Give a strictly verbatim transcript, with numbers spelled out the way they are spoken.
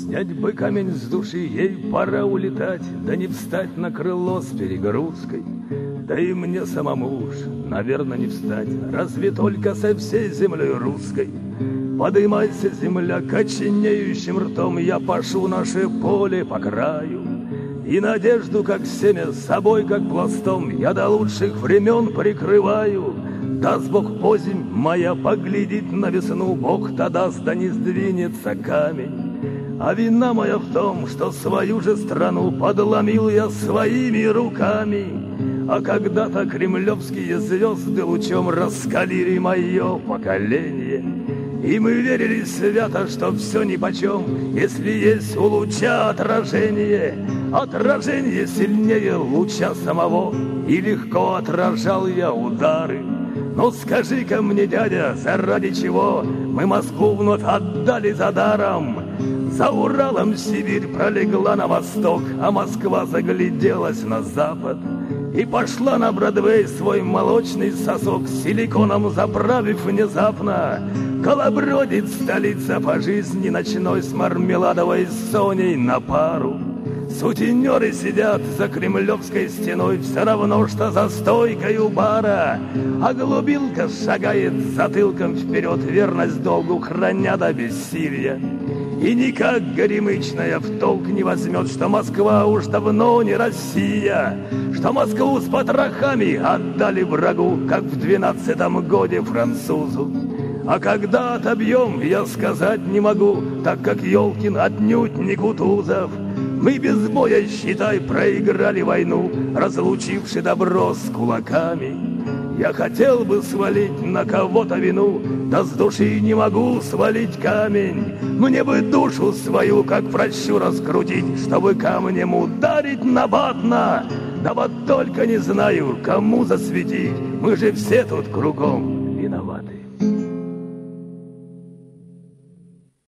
Снять бы камень с души, ей пора улетать, да не встать на крыло с перегрузкой. Да и мне самому уж, наверное, не встать, разве только со всей землей русской. Подымайся, земля, коченеющим ртом, я пашу наше поле по краю. И надежду, как семя, с собой, как пластом, я до лучших времен прикрываю. Даст Бог озимь моя поглядит на весну, Бог то даст, да не сдвинется камень. А вина моя в том, что свою же страну подломил я своими руками. А когда-то кремлевские звезды лучом раскалили мое поколение. И мы верили свято, что все нипочем, если есть у луча отражение. Отражение сильнее луча самого, и легко отражал я удары. Но скажи-ка мне, дядя, заради чего мы Москву вновь отдали за даром? За Уралом Сибирь пролегла на восток, а Москва загляделась на запад. И пошла на Бродвей свой молочный сосок, силиконом заправив внезапно. Колобродит столица по жизни ночной с мармеладовой Соней на пару. Сутенеры сидят за кремлевской стеной, все равно, что за стойкой у бара. А голубилка шагает затылком вперед, верность долгу храня до бессилия. И никак горемычная в толк не возьмет, что Москва уж давно не Россия, что Москву с потрохами отдали врагу, как в двенадцатом годе французу. А когда отобьем, я сказать не могу, так как Ёлкин отнюдь не Кутузов. Мы без боя, считай, проиграли войну, разлучивши добро с кулаками. Я хотел бы свалить на кого-то вину, да с души не могу свалить камень. Мне бы душу свою, как прощу, раскрутить, чтобы камнем ударить набатно. Да вот только не знаю, кому засветить, мы же все тут кругом